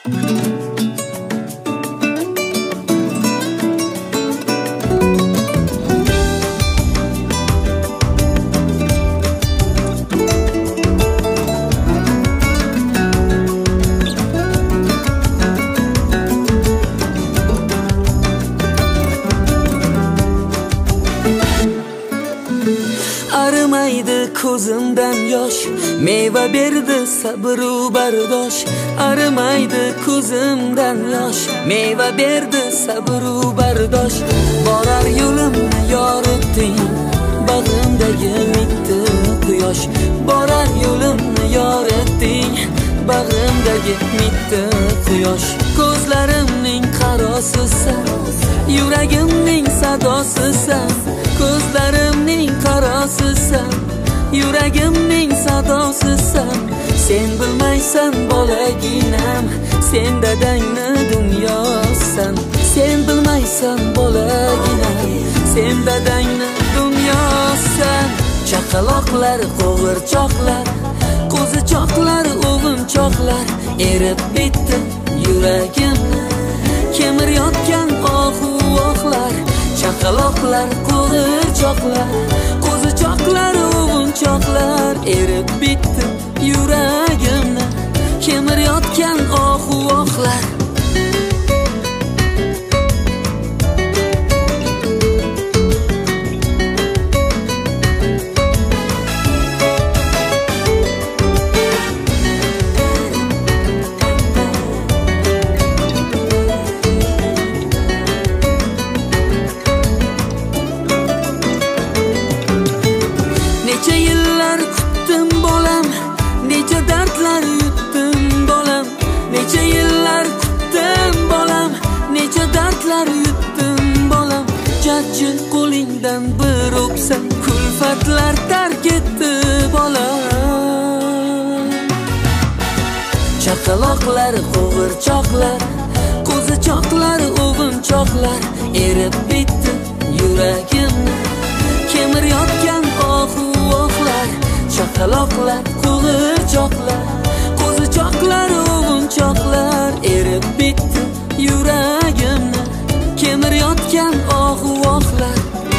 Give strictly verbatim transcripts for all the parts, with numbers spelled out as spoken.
Arimaydi ko'zimdan yosh, meva berdi sabr-u bardosh. Arimaydi ko'zimdan yosh, meva berdi sabr-u bardosh. Borar yo'limni yoritding, bag'rimdagi mitti quyosh. Borar yo'limni yoritding, bag'rimdagi mitti quyosh. Ko'zlarimning qarosisan, yuragimning sadosisan. Ko'zlarimning qarosisan, yuragimning sadosisan. Sen bilmaysan bolaginam, sen dadangni dunyosan. Sen bilmaysan bolaginam, sen dadangni dunyosan. Chaqaloqlar, qo'g'irchoqlar, qo'zichoqlar, o'g'inchoqlar erib bitdi yuragimni, kemirayotgan ohu-ohlar. Chaqaloqlar, qo'g'irchoqlar, qo'zichoqlar, o'g'inchoqlar erib bitdi yuragimni, kemirayotgan ohu-ohlar. Necha yillar kutdim bolam, necha dardlar yutdim bolam. Necha yillar kutdim bolam, necha dardlar yutdim bolam. Jajji qo'lingdan bir o'psam, kulfatlar tark etdi bolam. Chaqaloqlar, qo'g'irchoqlar, qo'zichoqlar, o'g'inchoqlar erib bitdi yuragimni, kemirayotgan ohu-ohlar. Chaqaloqlar, qo'g'irchoqlar, qo'zichoqlar, o'g'inchoqlar erib bitdi yuragimni, kemirayotgan ohu-ohlar.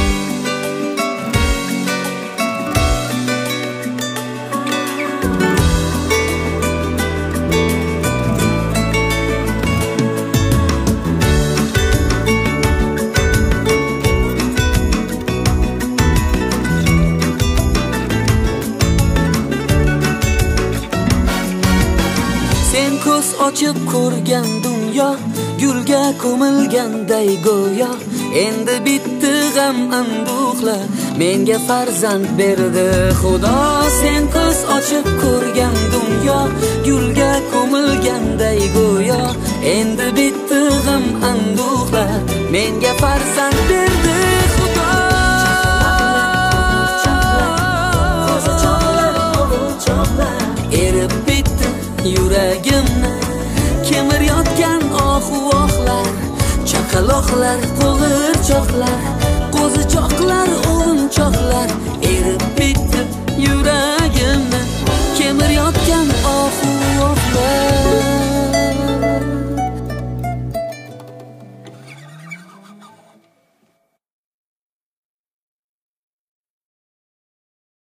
Sen ko'z ochib ko'rgan dunyo, gulga ko'milganday go'yo. Endi bitdi g'am anduhlar, menga farzand berdi Xudo. Sen ko'z ochib ko'rgan dunyo, gulga ko'milganday go'yo. Endi bitdi g'am anduhlar, menga farzand berdi Xudo. Erib bitdi yuragimni, kemirayotgan ohu-ohlar. Chaqaloqlar, qo'g'irchoqlar, qo'zichoqlar, o'g'inchoqlar erib bitdi yuragimni, kemirayotgan ohu-ohlar.